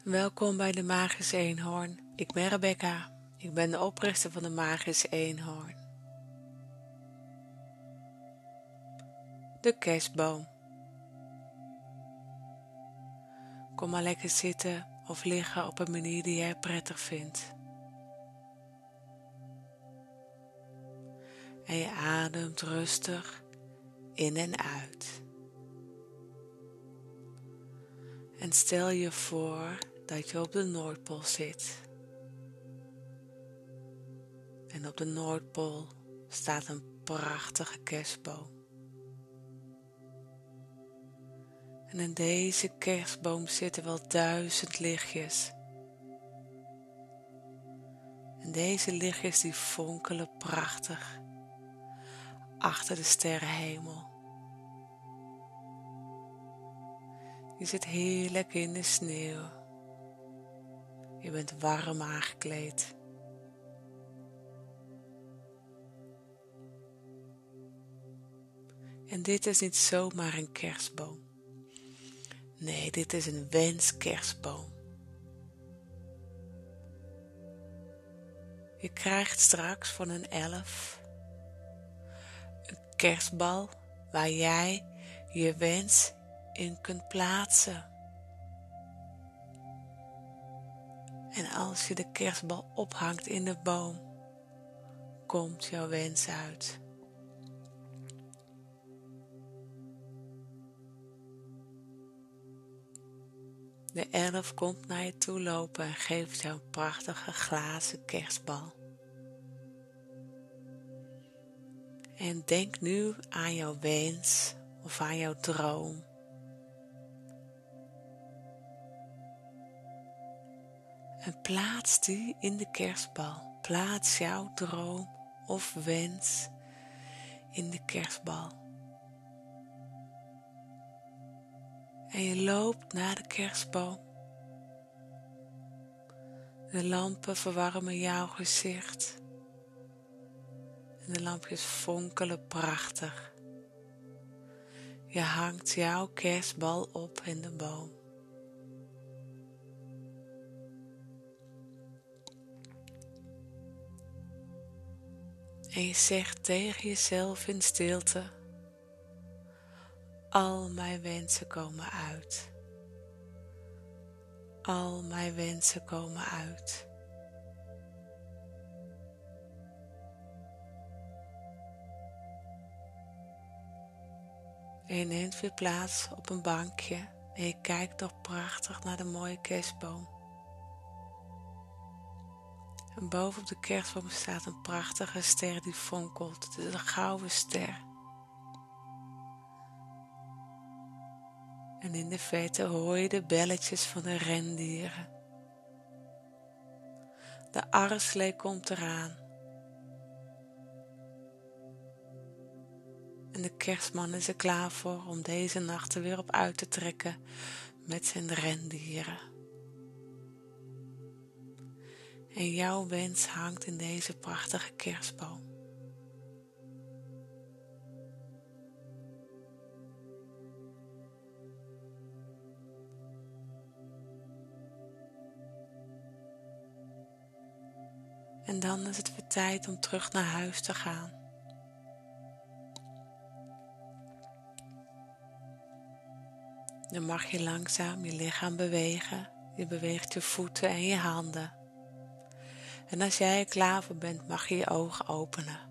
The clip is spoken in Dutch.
Welkom bij de Magische Eenhoorn. Ik ben Rebecca. Ik ben de oprichter van de Magische Eenhoorn. De kerstboom. Kom maar lekker zitten of liggen op een manier die jij prettig vindt. En je ademt rustig in en uit. En stel je voor dat je op de Noordpool zit. En op de Noordpool staat een prachtige kerstboom. En in deze kerstboom zitten wel 1000 lichtjes. En deze lichtjes die fonkelen prachtig achter de sterrenhemel. Je zit heerlijk in de sneeuw. Je bent warm aangekleed. En dit is niet zomaar een kerstboom. Nee, dit is een wenskerstboom. Je krijgt straks van een elf een kerstbal waar jij je wens in kunt plaatsen. En als je de kerstbal ophangt in de boom, komt jouw wens uit. De elf komt naar je toe lopen en geeft jou een prachtige glazen kerstbal. En denk nu aan jouw wens of aan jouw droom. En plaats die in de kerstbal. Plaats jouw droom of wens in de kerstbal. En je loopt naar de kerstboom. De lampen verwarmen jouw gezicht. En de lampjes fonkelen prachtig. Je hangt jouw kerstbal op in de boom. En je zegt tegen jezelf in stilte: al mijn wensen komen uit. Al mijn wensen komen uit. En je neemt weer plaats op een bankje en je kijkt toch prachtig naar de mooie kerstboom. En boven op de kerstboom staat een prachtige ster die fonkelt. Het is een gouden ster. En in de verte hoor je de belletjes van de rendieren. De arreslee komt eraan. En de kerstman is er klaar voor om deze nacht er weer op uit te trekken met zijn rendieren. En jouw wens hangt in deze prachtige kerstboom. En dan is het weer tijd om terug naar huis te gaan. Dan mag je langzaam je lichaam bewegen. Je beweegt je voeten en je handen. En als jij er klaar voor bent, mag je je ogen openen.